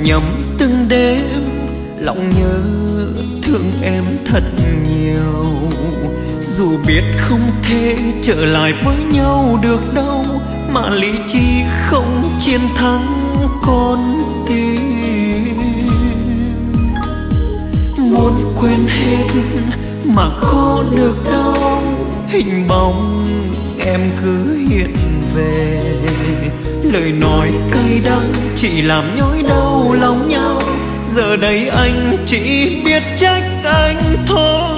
nhầm từng đêm, lòng nhớ thương em thật nhiều. Dù biết không thể trở lại với nhau được đâu, mà lý trí không chiến thắng con tim. Muốn quên hết mà khó được đâu, hình bóng em cứ hiện về. Lời nói cay đắng chỉ làm nhói đau lòng nhau, giờ đây anh chỉ biết trách anh thôi.